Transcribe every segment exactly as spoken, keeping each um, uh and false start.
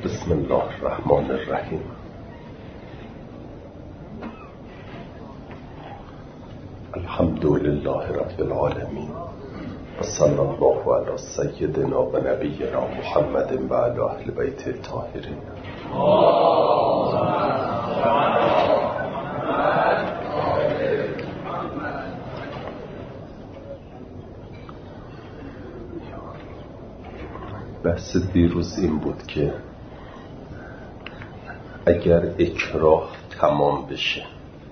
بسم الله الرحمن الرحیم. الحمد لله رب العالمین و صلی الله علی سیدنا و نبینا محمد و علی اهل بیت الطاهرین. بحث دیروز این بود که اگر اکراه تمام بشه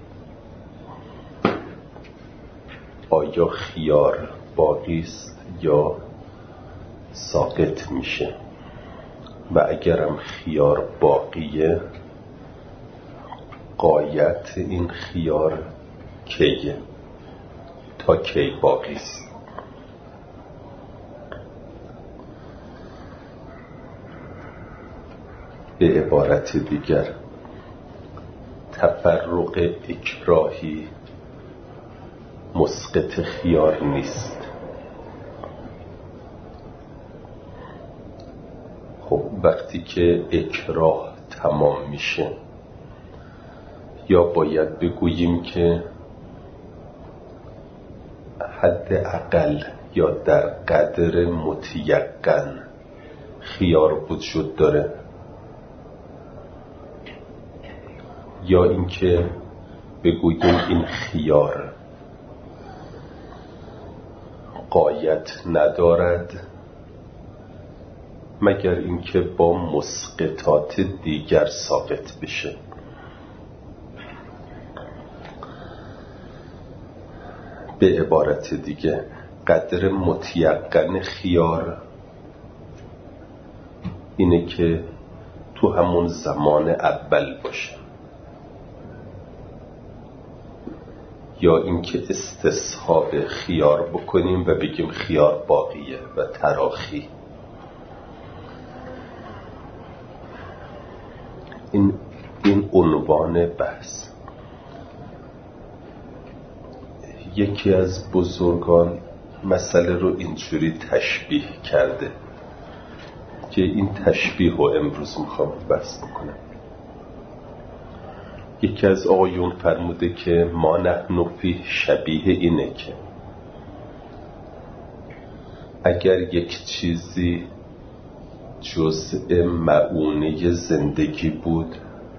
آیا خیار باقی است یا ساقط میشه، و اگرم خیار باقیه غایت این خیار کیه، تا کی باقی است. به عبارت دیگر تفرق اکراهی مسقط خیار نیست. خب وقتی که اکراه تمام میشه یا باید بگوییم که حداقل یا در قدر متیقن خیار وجود داره، یا اینکه بگوییم این خیار غایت ندارد مگر اینکه با مسقطات دیگر ساقط بشه. به عبارت دیگه قدر متیقن خیار اینه که تو همون زمان اول باشه، یا اینکه استصحاب خیار بکنیم و بگیم خیار باقیه و تراخی. این این عنوان بحث. یکی از بزرگان مسئله رو اینجوری تشبیه کرده که این تشبیه رو امروز میخوام بحث بکنم. یکی از آقایون فرموده که ما نحن فیه شبیه اینه که اگر یک چیزی جزء معونه زندگی بود،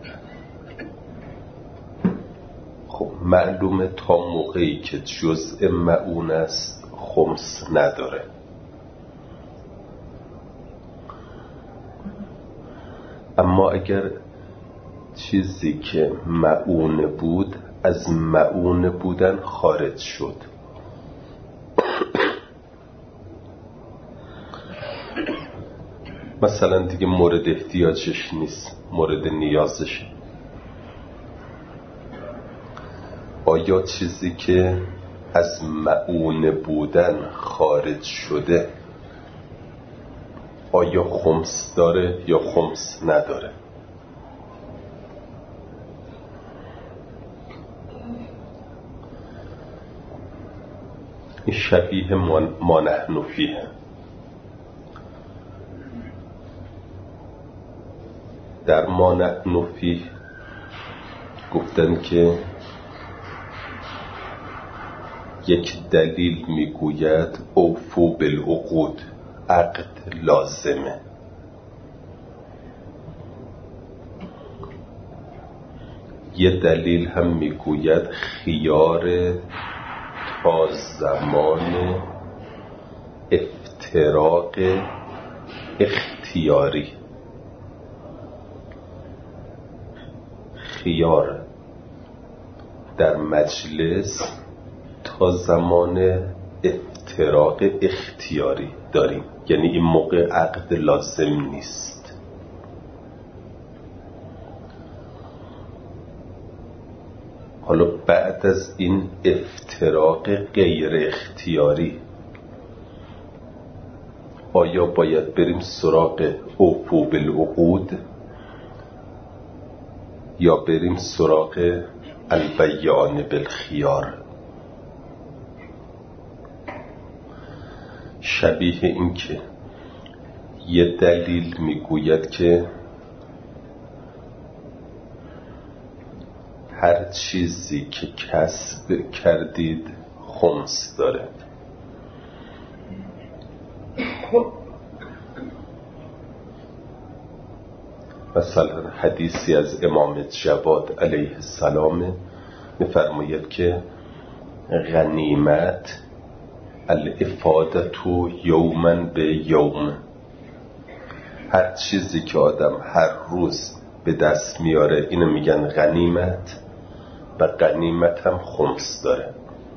خب معلومه تا موقعی که جزء معون است خمس نداره. اما اگر چیزی که معون بود از معون بودن خارج شد، مثلا دیگه مورد احتیاجش نیست، مورد نیازشه، آیا چیزی که از معون بودن خارج شده آیا خمس داره یا خمس نداره؟ این شبیه ما نحن فیه. در ما نحن فیه گفتن که یک دلیل میگوید اوفو بالعقود، عقد لازمه. یه دلیل هم میگوید خیار تا زمان افتراق اختیاری. خیار در مجلس تا زمان افتراق اختیاری داریم، یعنی این موقع عقد لازم نیست. حالا بعد از این افتراق غیر اختیاری آیا باید بریم سراغ اوفو بالعقود یا بریم سراغ البیان بالخیار؟ شبیه این که یه دلیل میگوید که هر چیزی که کسب کردید خمس داره. مثلا حدیثی از امام جواد علیه السلام میفرماید که غنیمت الافادتو یوما به یوم، هر چیزی که آدم هر روز به دست میاره اینو میگن غنیمت، و غنیمت هم خمس داره.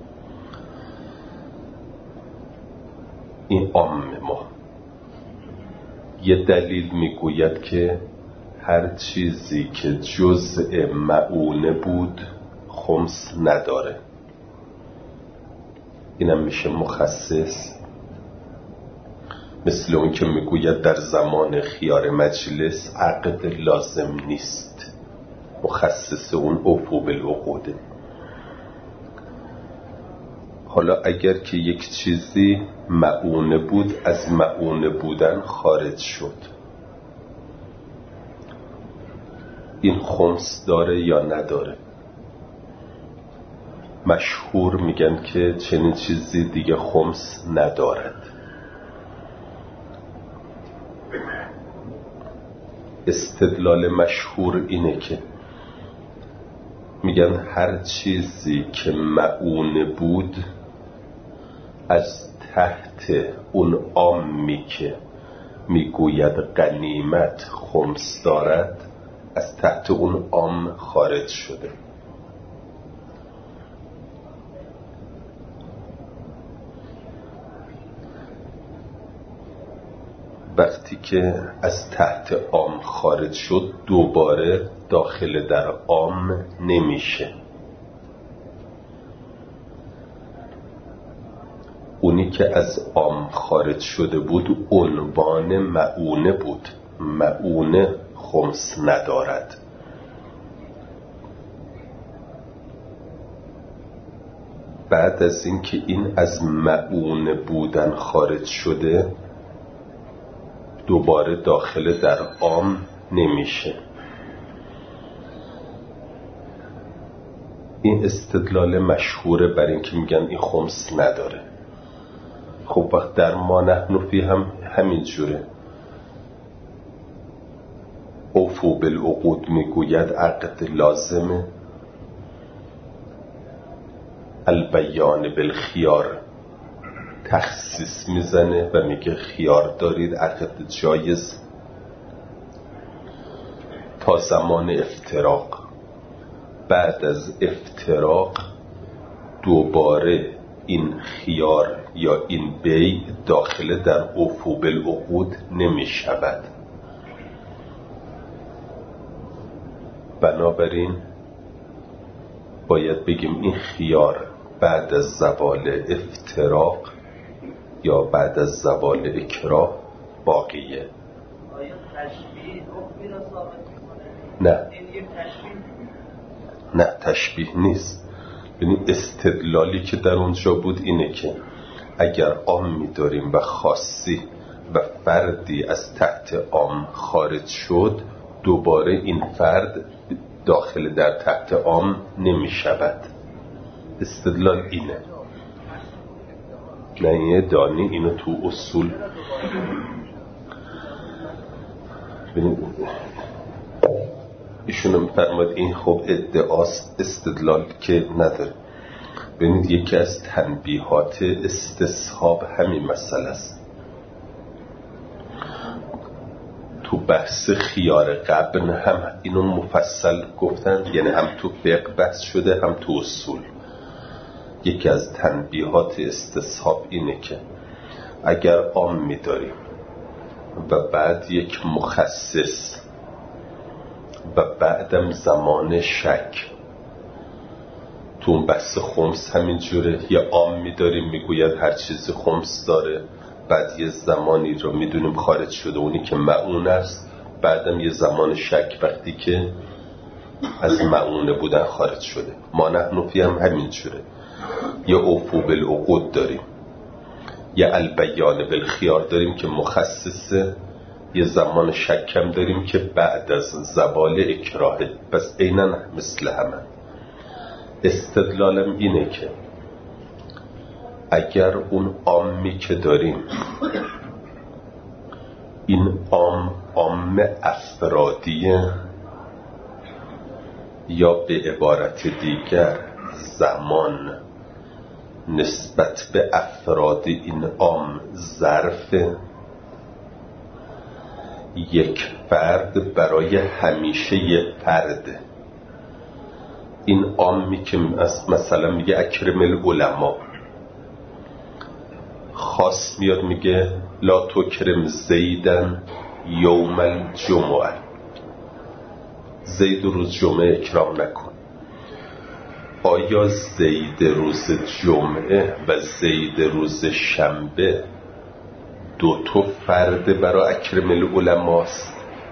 این عام ما. یه دلیل میگوید که هر چیزی که جزء معونه بود خمس نداره. اینم میشه مخصص، مثل اون که میگوید در زمان خیار مجلس عقد لازم نیست، مخصص اون اوفو بالعقوده. حالا اگر که یک چیزی معونه بود از معونه بودن خارج شد، این خمس داره یا نداره؟ مشهور میگن که چنین چیزی دیگه خمس ندارد. استدلال مشهور اینه که میگن هر چیزی که معونه بود از تحت اون عامی که میگوید غنیمت خمس دارد از تحت اون عام خارج شده. وقتی که از تحت عام خارج شد دوباره داخل در عام نمیشه. اونی که از عام خارج شده بود عنوان معونه بود، معونه خمس ندارد. بعد از این که این از معونه بودن خارج شده دوباره داخل در عام نمیشه. این استدلال مشهوره بر این که میگن این خمس نداره. خب وقت در ما نحن فی هم همین جوره. اوفو بالعقود میگوید عقد لازمه، البیان بالخیار تخصیص میزنه و میگه خیار دارید، عقد جایز تا زمان افتراق. بعد از افتراق دوباره این خیار یا این بیع داخل در اوفو بالعقود نمی شود. بنابراین باید بگیم این خیار بعد از زوال افتراق یا بعد از زوال اکراه باقیه. آیا تشبیه حکمی را ثابت می‌کنه؟ نه این یک تشبیه نه تشبیه نیست. یعنی استدلالی که در اونجا بود اینه که اگر عامی داریم و خاصی و فردی از تحت عام خارج شد دوباره این فرد داخل در تحت عام نمی شود. استدلال اینه. نه دانی اینو تو اصول ایشون میفرماید این خب ادعاست، استدلال که نداره. ببینید یکی از تنبیهات استصحاب همین مسئله است. تو بحث خیار قبن هم اینو مفصل گفتن، یعنی هم تو فقه بحث شده هم تو اصول. یکی از تنبیهات استصحاب اینه که اگر عام می‌داریم و بعد یک مخصص و بعدم زمان شک، تو اون بحث خمس همین جوره، یه عام می‌داریم میگوید هر چیزی خمس داره، بعد یه زمانی رو میدونیم خارج شده اونی که معون است، بعدم یه زمان شک وقتی که از معونه بودن خارج شده. ما نحن فی هم همین جوره. یه اوفو بالعقود داریم، یه البیان بالخیار داریم که مخصصه، یه زمان شکم داریم که بعد از زوال اکراهه. پس عیناً مثل همه. استدلالم اینه که اگر اون عامی که داریم این عام عام افرادیه یا به عبارت دیگر زمان نسبت به افراد این عام ظرف یک فرد برای همیشه یک فرد. این عامی که مثلا میگه اکرم العلماء، خاص میاد میگه لا تکرم زیدن یوم الجمعه، زید روز جمعه اکرام نکن. آیا زید روز جمعه و زید روز شنبه دو تا فرد برای اکرم العلماء است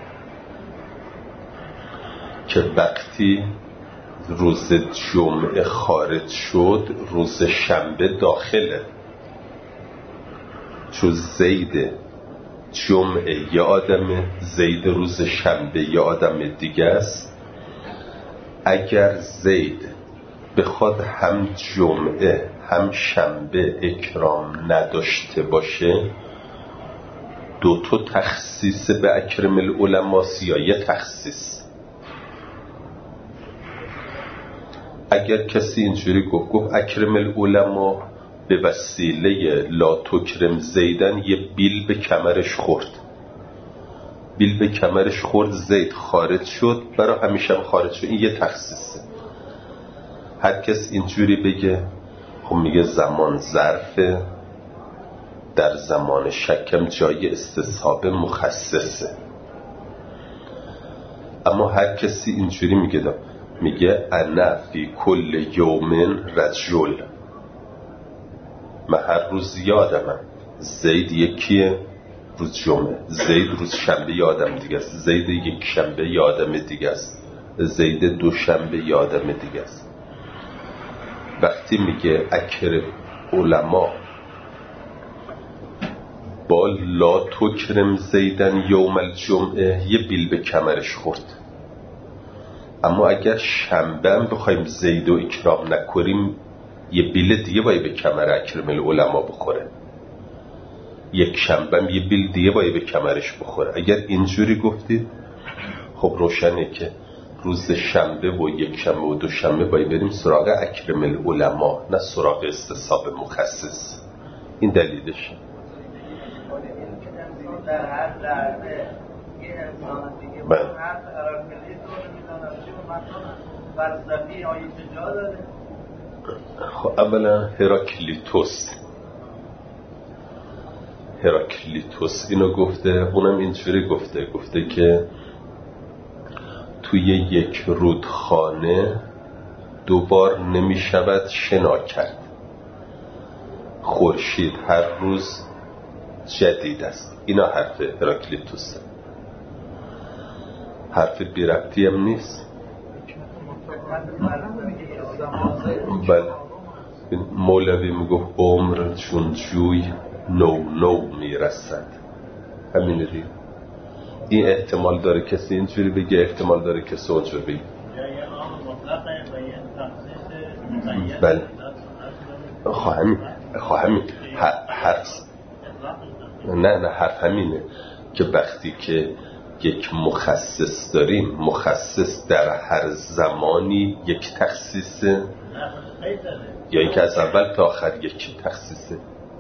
که وقتی روز جمعه خارج شد روز شنبه داخله؟ چون زید جمعه یه آدمه، زید روز شنبه یه آدم دیگه است. اگر زید بخواد هم جمعه هم شنبه اکرام نداشته باشه، دو تا تخصیص به اکرم العلماء یا یه تخصیص؟ اگر کسی اینجوری گفت گفت اکرم العلماء به وسیله لا تکرم زیدن یه بیل به کمرش خورد، بیل به کمرش خورد، زید خارج شد، برای همیشه خارج شد. این یه تخصیصه. هر کس اینجوری بگه خب میگه زمان ظرفه، در زمان شکم جای استصحاب مخصصه. اما هر کسی اینجوری میگه دا میگه انا فی کل یومن رجل، من هر روز یادمم. زید یکیه روز جمعه، زید روز شنبه یادم دیگه است، زید یک شنبه یادم دیگه است، زید دو شنبه یادم دیگه است. وقتی میگه اکرم علما با لا تکرم زیدن یوم الجمعه یه بیل به کمرش خورد. اما اگر شنبه هم بخوایم زید و اکرام نکنیم یه بیل دیگه باید به کمر اکرم العلما بخوره، یک شنبه هم یه بیل دیگه باید به کمرش بخوره. اگر اینجوری گفتید خب روشنه که روز شنبه و یک شنبه و دو شنبه باید بریم سراغ اکرم العلما، نه سراغ استصحاب مخصص. این دلیلش. در هر لحظه یه انسان دیگه با هر هراکلیت رو میدانم چه مثلا فلسفی آیه جا داره. خب اولا هراکلیتوس هراکلیتوس اینو گفته، اونم اینجوری گفته گفته که توی یک رودخانه دوبار نمی شود شنا کرد، خورشید هر روز جدید است. اینا حرف هراکلیتوسه، حرف بی ربطی هم نیست. بله مولوی میگفت عمر چون جوی نو نو میرسد. همینه دیگه. این احتمال داره کسی اینجوری بگه، احتمال داره کسی اونجوری بگه. بله خواهمی خواهمی حرف نه نه حرف همینه که وقتی که یک مخصص داریم، مخصص در هر زمانی یک تخصیصه یا اینکه از اول تا آخر یک تخصیصه؟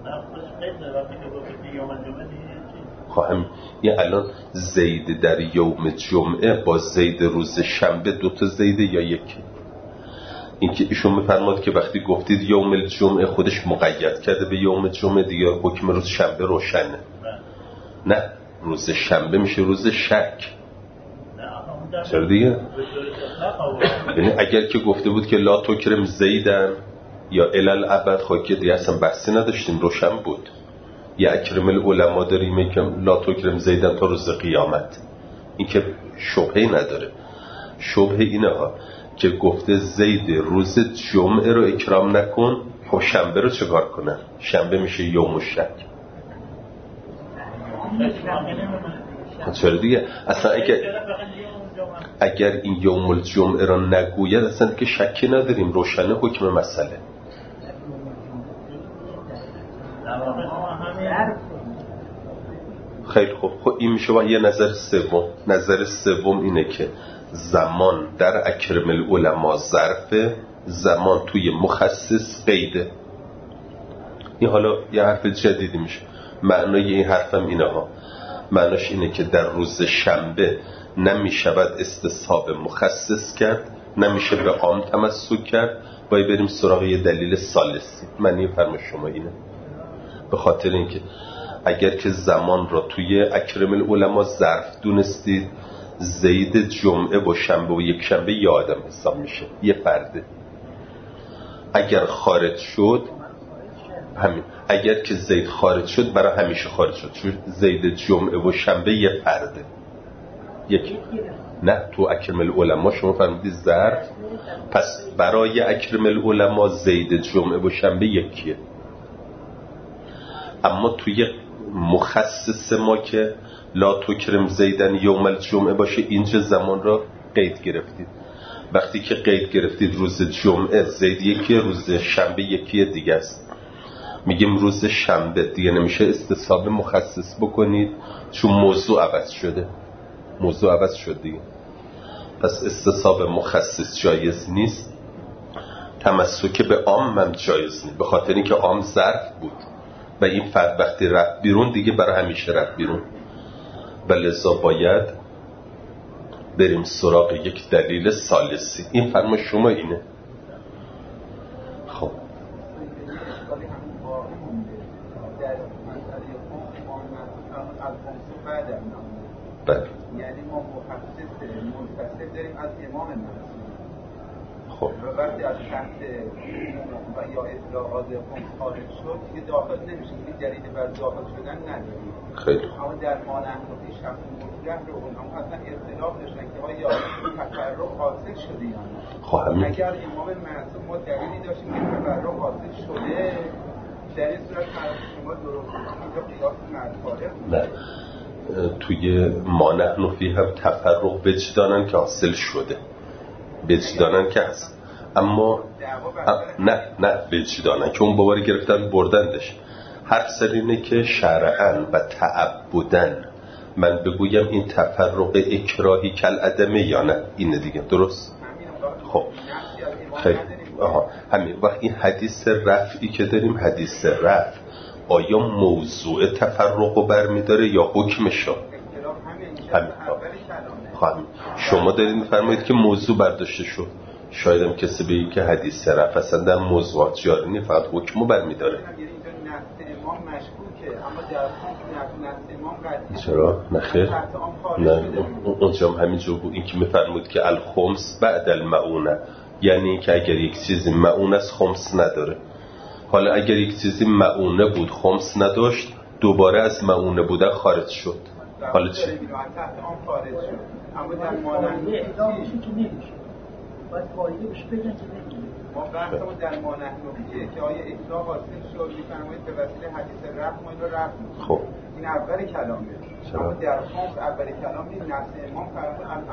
خواهم این الان زید در یوم جمعه با زید روز شنبه دوتا زیده یا یکی؟ این که ایشون میفرماد که وقتی گفتید یوم الجمعه خودش مقید کرده به یوم جمعه دیگه، حکم روز شنبه روشنه. نه روز شنبه میشه روز شک. چرا دیگه؟ یعنی اگر که گفته بود که لا تکرم زیدن یا الال ابد خواهی که دیگه اصلا بحثی نداشتیم، روشن بود. یا اکرم العلماء داریم که لا تکرم زیدن تا روز قیامت، این که شبهی نداره. شبه اینه ها که گفته زید روز جمعه رو اکرام نکن، خب شنبه رو چکار کنن؟ شنبه میشه یوم الشک. چرا دیگه اصلا اگر اگر این یوم الجمعه را نگوید اصلا که شکی نداریم روشنه حکم مسئله. خیلی خوب. خب این میشه با یه نظر سوم. نظر سوم اینه که زمان در اکرم العلماء ظرف، زمان توی مخصص قیده. این حالا یه حرف جدیدی میشه. معنای این حرفم اینه ها، معناش اینه که در روز شنبه نمیشود استصحاب مخصص کرد، نمیشه به عام تمسک کرد، باید بریم سراغ یه دلیل ثالثی. معنی فرمای شما اینه. به خاطر اینکه اگر که زمان را توی اکرم العلماء ظرف دونستید، زید جمعه با شنبه و یک شنبه یه آدم حساب میشه، یه فرده. اگر خارج شد همین، اگر که زید خارج شد برای همیشه خارج شد، چون زید جمعه و شنبه یه فرده. یک نه تو اکرم العلماء شما فرمودید ظرف، پس برای اکرم العلماء زید جمعه و شنبه یکیه. اما توی مخصص ما که لا تکرم زیدن یوم الجمعه باشه، اینجا زمان را قید گرفتید. وقتی که قید گرفتید روز جمعه زید یکیه، روز شنبه یکیه دیگه است. میگیم روز شنبه دیگه نمیشه استصحاب مخصص بکنید چون موضوع عوض شده، موضوع عوض شد دیگه. پس استصحاب مخصص جایز نیست، تمسک به عام هم جایز نیست، به خاطر اینکه عام ظرف بود و این فرد وقتی رفت بیرون دیگه برای همیشه رفت بیرون. و لذا باید بریم سراغ یک دلیل ثالثی. این فرما شما اینه. خب بله، یعنی ما مخصص منفصل داریم از امام منصور. خب و وقتی از تحت و یا اطلاعات خمس خارج شد دیگه داخل نمیشه، دیگه جریده بر داخل شدن نداریم. خیلی اما در مانحنفی شخص مطلق رو اونها اصلا اختلاف داشتن که آیا تفرق حاصل شده یا نه. خب همین اگر امام منصور ما دلیلی داشتیم که تفرق حاصل شده، در این صورت حرف شما درست بود، اینجا قیاس معتبر نه. توی ما نحنفی هم تفرق وجدانن که حاصل شده، وجدانن که هست، اما نه نه وجدانن که اون باوری گرفتن بردندش. حرف سر اینه که شرعاً و تعبداً من بگویم این تفرق اکراهی کل عدمه یا نه، اینه دیگه. درست؟ خب خیلی آها همین. وقت این حدیث رفعی که داریم، حدیث رفع آیا موضوع تفرق رو برمیداره یا حکمشو؟ همین. همین. شما دارید میفرمایید که موضوع برداشته شد، شاید هم کسی بگه که حدیث رفع اصلا در موضوعات جاری نیست، فقط حکمو برمیداره. چرا؟ نخیر؟ نه اونجا هم همینجور بود. این که میفرمود که الخمس بعد المعونه، یعنی که اگر یک چیزی معونه است خمس نداره. حالا اگر یک چیزی معونه بود خمس نداشت، دوباره از معونه بودن خارج شد. حالا چی؟ اما در مانحنفی که نمیشه، باید قاعده بشه بگن که نمیشه. ما بحثمون در مانحنفیه که آیا اطلاق حاصل شد، میفرمایید به وسیله حدیث رفع ما اینو رفع. خب این اول کلامه. اما در خمس اول کلام این نص امام فرمود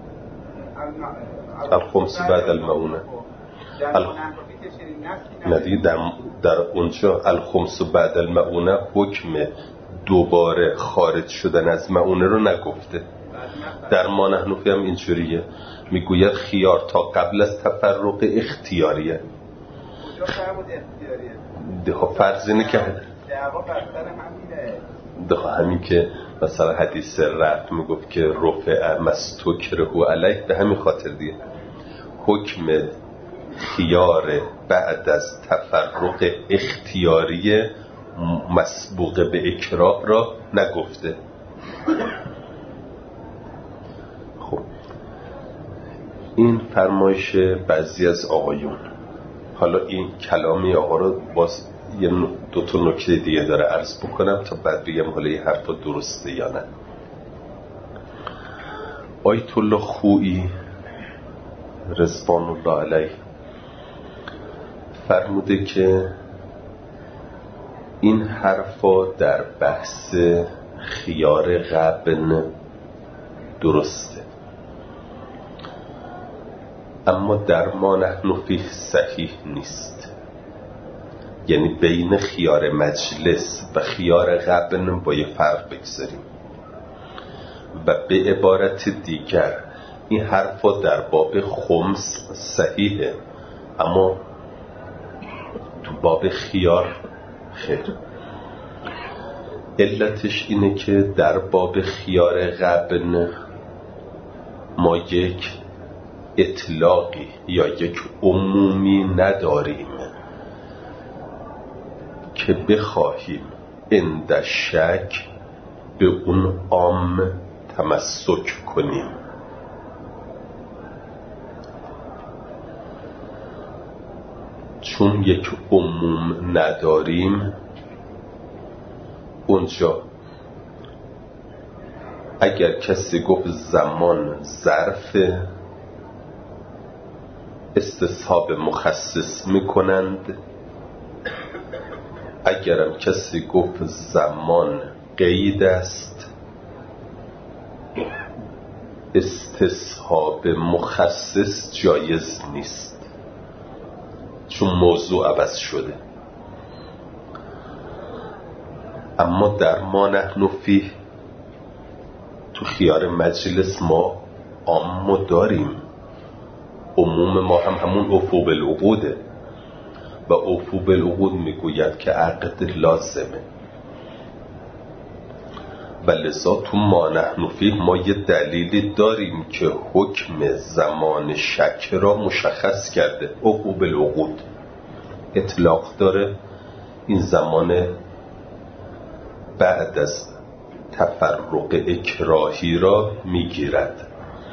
الخمس بعد المعونه. در ندیگه در, در اونجا الخمس بعد المعونه حکم دوباره خارج شدن از معونه رو نگفته. در ما نحنفی هم اینجوریه، میگوید خیار تا قبل از تفرق اختیاریه. ده فرض اینه که ده همین که مثلا حدیث رفع میگفت که رفع مستکره علیه، به همین خاطر دیگه حکم خیار بعد از تفرق اختیاری مسبوق به اکراه را نگفته. خب این فرمایش بعضی از آقایون. حالا این کلامی آقا رو باز یه دو تا نکته دیگه داره عرض بکنم تا بعد بگم حالا این حرفا درسته یا نه. آیت الله خویی رضوان الله علیه فرموده که این حرفا در بحث خیار غبن درسته، اما در ما نحن فیه صحیح نیست. یعنی بین خیار مجلس و خیار غبن با یه فرق بگذاریم. و به عبارت دیگر این حرفا در باب خمس صحیحه، اما تو باب خیار خیر. علتش اینه که در باب خیار غبن ما یک اطلاقی یا یک عمومی نداریم که بخواهیم عند شک به اون عام تمسک کنیم. چون یک عموم نداریم، اونجا اگر کسی گفت زمان ظرف، استصحاب مخصص میکنند. اگرم کسی گفت زمان قید است، استصحاب مخصص جایز نیست، چون موضوع عوض شده. اما در ما نحن فیه، تو خیار مجلس ما عام داریم. عموم ما هم همون عفو بالعقوده و عفو بالعقود میگوید که عقد لازمه. و لذا تو ما نحن فیه ما یه دلیلی داریم که حکم زمان شک را مشخص کرده. عفو بالعقود اطلاق داره، این زمان بعد از تفرق اکراهی را میگیرد.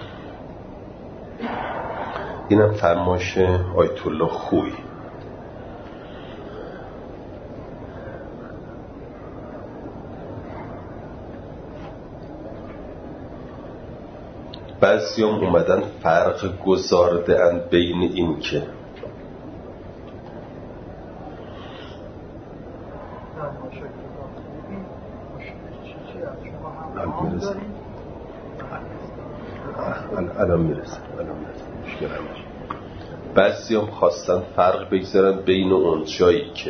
اینم فرمایش آیت الله خویی. بعضی هم اومدن فرق گذارده اند بین این که الان میرسه الان میرسه مشکل همش. بعضی هم خواستن فرق بگذارن بین اون جایی که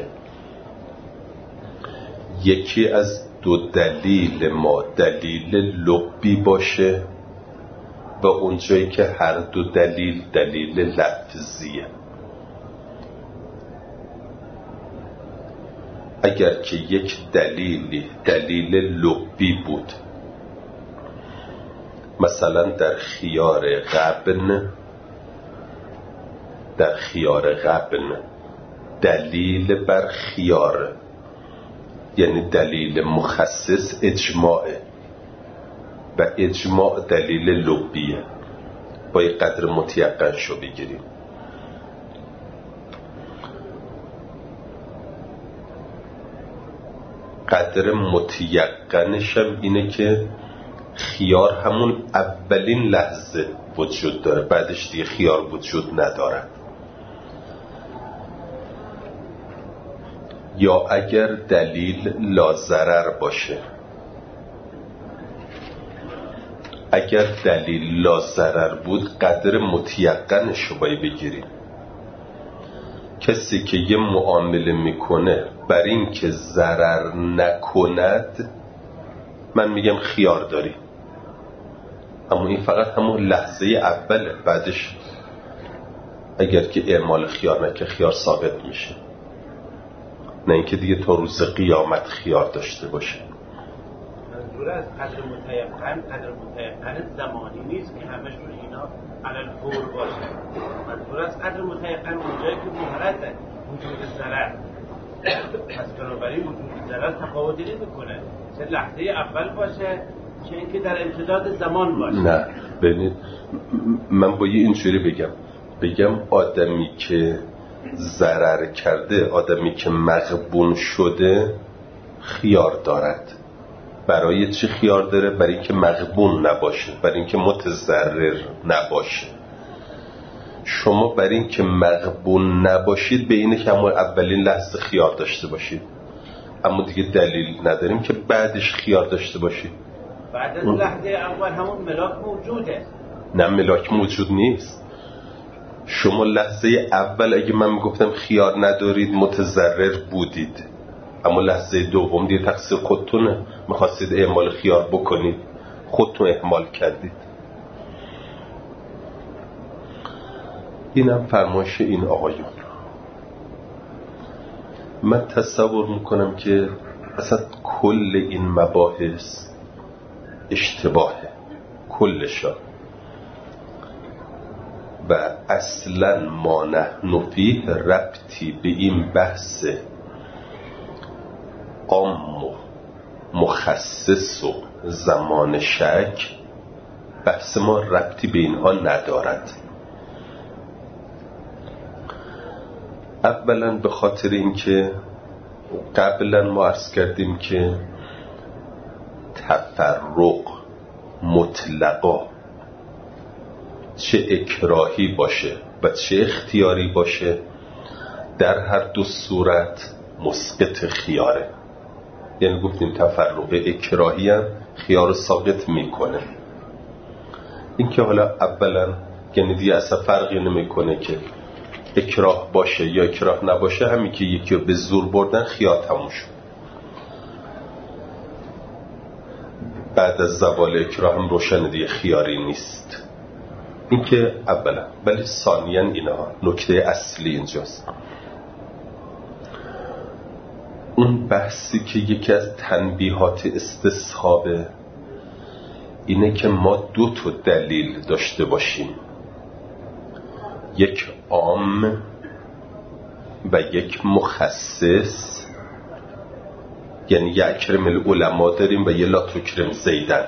یکی از دو دلیل ما دلیل لبی باشه و اون جایی که هر دو دلیل دلیل لفظیه. اگر که یک دلیلی دلیل لبی بود، مثلا در خیار غبن در خیار غبن دلیل بر خیار، یعنی دلیل مخصص اجماعه و اجماع دلیل لبیه، با یک قدر متیقن شو بگیریم. قدر متیقنش هم اینه که خیار همون اولین لحظه وجود داره، بعدش دیگه خیار وجود نداره. یا اگر دلیل لازرر باشه، اگر دلیل لازرر بود قدر متیقنش رو باید بگیریم. کسی که یه معامله میکنه بر این که ضرر نکند، من میگم خیار داری، اما این فقط همون لحظه اوله، بعدش اگر که اعمال خیار نکه خیار ثابت میشه، نه اینکه دیگه تا روز قیامت خیار داشته باشه. منظور از قدر متیقن قدر متیقن زمانی نیست که همش رو اینا علل فور باشه. منظور از قدر متیقن اونجایی که محرزه وجود ضرر، پس بنابراین وجود ضرر تفاوتی نمیکنه، چه لحظه اول باشه چه اینکه در امتداد زمان باشه. نه ببینید، من با یه اینجوری بگم بگم آدمی که ضرر کرده، آدمی که مغبون شده خیار دارد. برای چی خیار داره؟ برای اینکه مغبون نباشه، برای اینکه متضرر نباشه. شما برای اینکه مغبون نباشید به اینه که همون اولین لحظه خیار داشته باشید، اما دیگه دلیل نداریم که بعدش خیار داشته باشید. بعد از لحظه اول همون ملاک موجوده. نه ملاک موجود نیست. شما لحظه اول اگه من میگفتم خیار ندارید متضرر بودید، اما لحظه دوم دیگه تقصیر خودتونه، میخواستید اعمال خیار بکنید خودتون اعمال کردید. اینم فرمایش این آقایون. من تصور میکنم که اصلا کل این مباحث اشتباهه کلشان و اصلا ما نحن فیه ربطی به این بحث عام و مخصص و زمان شک، بحث ما ربطی به اینها ندارد. اولا به خاطر اینکه قبلا ما عرض کردیم که تفرق مطلقا چه اکراهی باشه و چه اختیاری باشه در هر دو صورت مسقط خیاره. یعنی گفتیم تفرق اکراهی هم خیار ساقط میکنه. این که حالا اولا یعنی دیگه اصلا فرقی نمیکنه که اکراه باشه یا اکراه نباشه، همین که یکی رو به زور بردن خیار تموم شد. بعد از زوال اکراه هم روشن دیگه خیاری نیست. این که اولا. ولی ثانیاً اینا نکته اصلی اینجاست، اون بحثی که یکی از تنبیهات استصحابه اینه که ما دو تا دلیل داشته باشیم، یک عام و یک مخصص. یعنی یه اکرم العلماء داریم و یه لا تکرم زیدن.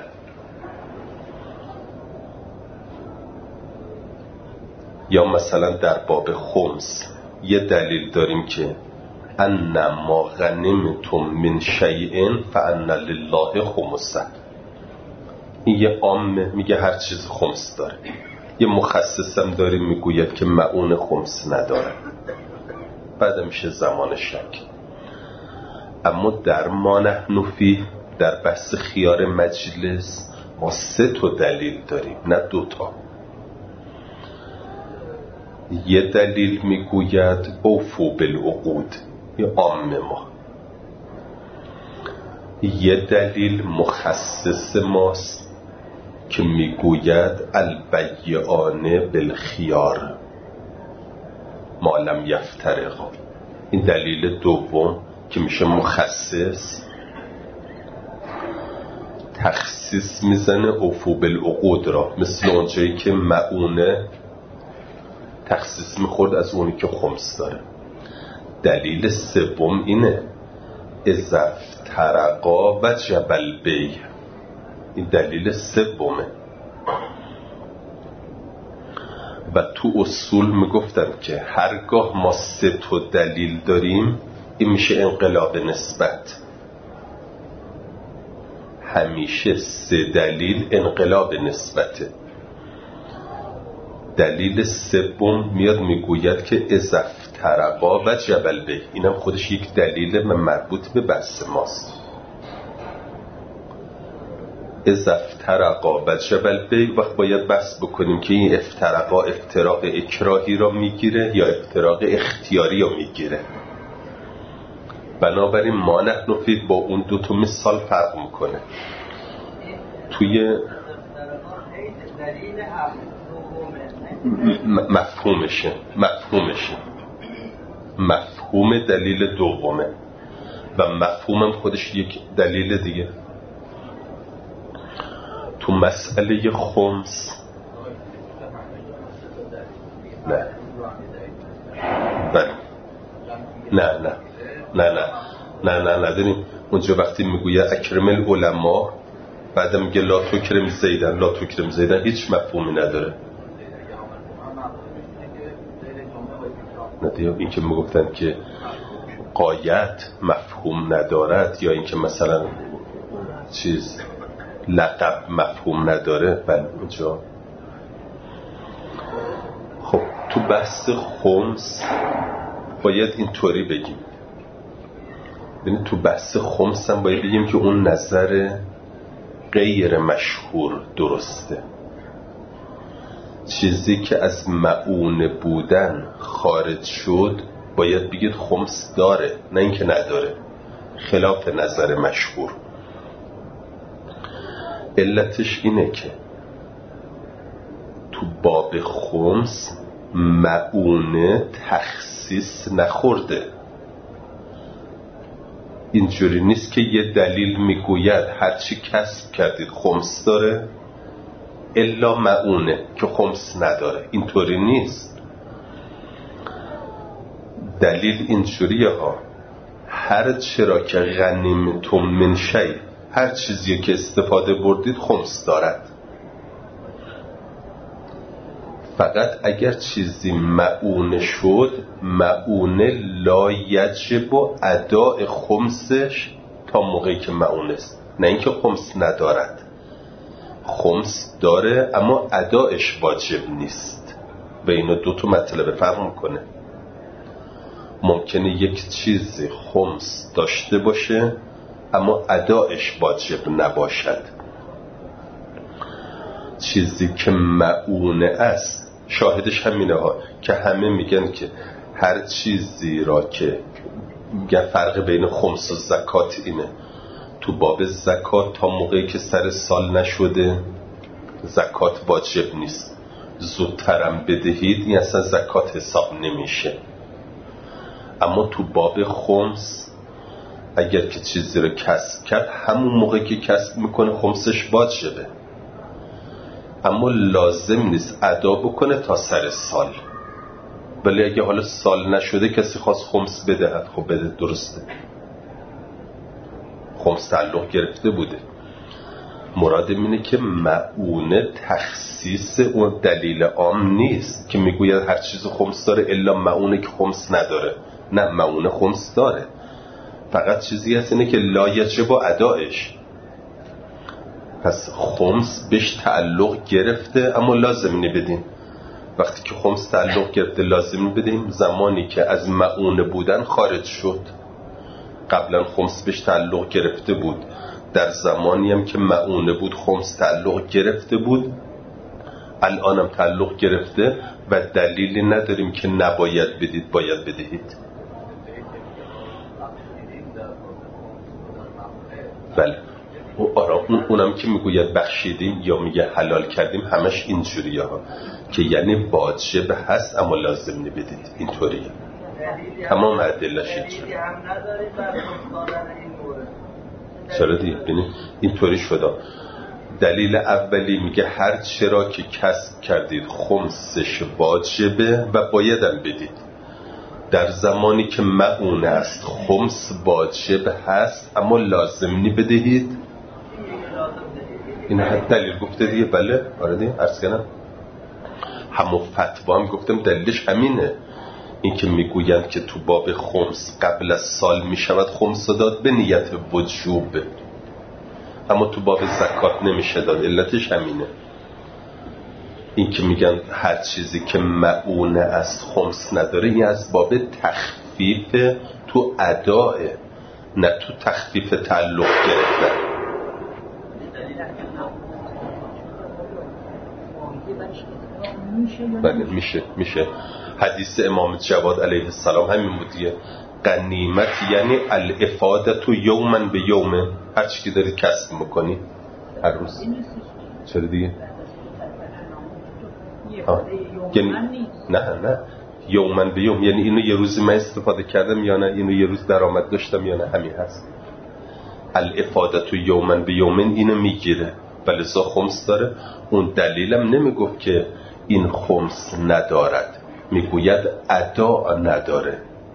یا مثلا در باب خمس یه دلیل داریم که ان ما غنمتم من شیء فان لله خمسه. این یه عامه میگه هر چیز خمس داره. یه مخصصم داریم میگوید که معون خمس نداره. بعد میشه زمان شک. اما در ما نحن فیه در بحث خیار مجلس ما سه تا دلیل داریم، نه دو تا. یه دلیل میگوید اوفو بالعقود، یه عام ما. یه دلیل مخصص ماست که میگوید البیعان بالخیار ما لم یفترقا. این دلیل دوم که میشه مخصص، تخصیص میزنه اوفو بالعقود را، مثل اونجایی که معونه تخصیص میخورد از اونی که خمس داره. دلیل سوم اینه اذا افترقا و جبل بی. این دلیل سومه. و تو اصول میگفتن که هرگاه ما سه تا دلیل داریم این میشه انقلاب نسبت. همیشه سه دلیل انقلاب نسبته. دلیل سوم میاد میگوید که اذا افترقا و جبل بی. اینم خودش یک دلیل مربوط به بحث ماست. اذا افترقا و جبل بی وقت باید بحث بکنیم که این افترقا افتراق اکراهی را میگیره یا افتراق اختیاری را میگیره. بنابراین ما نحن فیه با اون دو تا مثال فرق میکنه. توی مفهومشه مفهومشه مفهوم دلیل دومه و مفهومم خودش یک دلیل دیگه. تو مسئله خمس نه بله نه نه نه نه نه نه نداریم. اونجا وقتی میگوید اکرم العلماء بعدم میگه لا تکرم زیدن، لا تکرم زیدن هیچ مفهومی نداره. ندیو این که میگفتن که قایت مفهوم ندارد یا این که مثلا چیز لقب مفهوم نداره. بله اونجا خب تو بحث خمس باید اینطوری بگیم. ببین تو بحث خمس هم باید بگیم که اون نظر غیر مشهور درسته. چیزی که از معونه بودن خارج شد باید بگید خمس داره، نه اینکه نداره، خلاف نظر مشهور. علتش اینه که تو باب خمس معونه تخصیص نخورده. اینجوری نیست که یه دلیل میگوید هرچی کسب کردید خمس داره الا معونه که خمس نداره. اینطوری نیست. دلیل اینجوریه ها، هر چرا که غنیمتم من شیء، هر چیزی که استفاده بردید خمس دارد. فقط اگر چیزی معونه شد، معونه لا یجب اداء خمسش تا موقعی که معونه است، نه اینکه خمس ندارد. خمس داره اما ادایش واجب نیست و اینا دو تا مطلب فرق میکنه. ممکنه یک چیزی خمس داشته باشه اما ادایش واجب نباشد. چیزی که معونه است شاهدش همینه ها که همه میگن که هر چیزی را که میگه فرق بین خمس و زکات اینه، تو باب زکات تا موقعی که سر سال نشده زکات واجب نیست، زودترم بدهید این اصلا زکات حساب نمیشه. اما تو باب خمس اگر که چیزی رو کسب کرد همون موقع که کسب میکنه خمسش واجبه، اما لازم نیست ادا بکنه تا سر سال. ولی اگه حالا سال نشده کسی خواست خمس بدهد، خب بده، درسته، خمس تعلق گرفته بوده. مراد اینه که معونه تخصیص اون دلیل عام نیست که میگوید هر چیز خمس داره الا معونه که خمس نداره. نه، معونه خمس داره، فقط چیزی هست اینه که لا یجب ادایش. پس خمس بهش تعلق گرفته اما لازم نبدین. وقتی که خمس تعلق گرفته لازم بدیم زمانی که از معونه بودن خارج شد. قبلا خمس بهش تعلق گرفته بود، در زمانی هم که معونه بود خمس تعلق گرفته بود، الانم تعلق گرفته و دلیلی نداریم که نباید بدید، باید بدهید. بله، آره، اونم که میگوید بخشیدیم یا میگه حلال کردیم همش اینجوریه ها که یعنی واجب هست اما لازم نبدید. اینطوریه تمام ادله‌اش اینجوریه. چرا دیگه ببینید اینطوری شده. دلیل اولی میگه هر چرا که کسب کردید خمسش واجبه و بایدم بدید. در زمانی که معونه است خمس واجب هست اما لازم نی بدهید. این حد دلیل گفته دیگه. بله آره دیگه عرض کنم همو فتوا هم گفتم دلیلش همینه. این که میگویند که تو باب خمس قبل از سال میشود خمس داد به نیت وجوب، اما تو باب زکات نمیشه داد، علتش همینه. این که میگن هر چیزی که معونه است خمس نداره، این از باب تخفیف تو اداه، نه تو تخفیف تعلق گرفتن. بله میشه میشه حدیث امام جواد علیه السلام همین بود دیگه. غنیمت یعنی الافادت یوما به یومه، هر چی که داری کسب میکنی هر روز. چرا دیگه؟ یعنی نه نه یوما به یوم یعنی اینو یه روزی من استفاده کردم یا نه، اینو یه روز درآمد داشتم یا نه، همین هست. الافادت یوما به یومن اینو میگیره ولی زا خمس داره. اون دلیلم نمیگفت که این خمس ندارد، میگوید ادا نداره.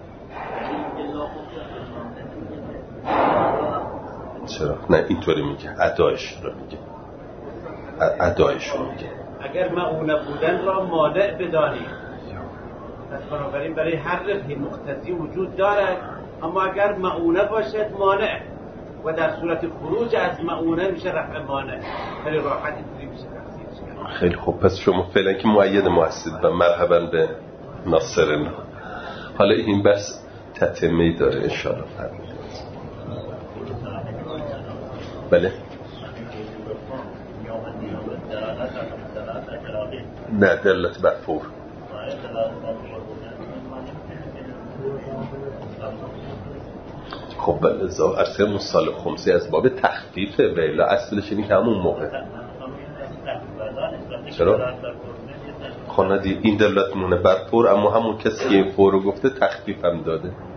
چرا؟ نه اینطوری میگه، ادایش رو میگه، ادایش رو میگه. اگر معونه بودن را مانع بدانید، پس بنابراین برای هر ربحی مقتضی وجود دارد، اما اگر معونه باشد مانع، و در صورت خروج از معونه میشه رفع مانع. خیلی راحت اینطوری میشه تفسیرش کرد. خیلی خوب، پس شما فعلا که مؤید ما هستید و مرحبا به ناصرنا. حالا این بس تتمه‌ای داره انشاءالله. بله نه دلالت بر فور. خب بلزا ارسه مصال خمسی از باب تخفیفه ویلا اصلش اینی که همون موقع چرا؟ خب ندی این دلالت مونه بر فور، اما همون کسی که فور رو گفته تخفیف هم داده.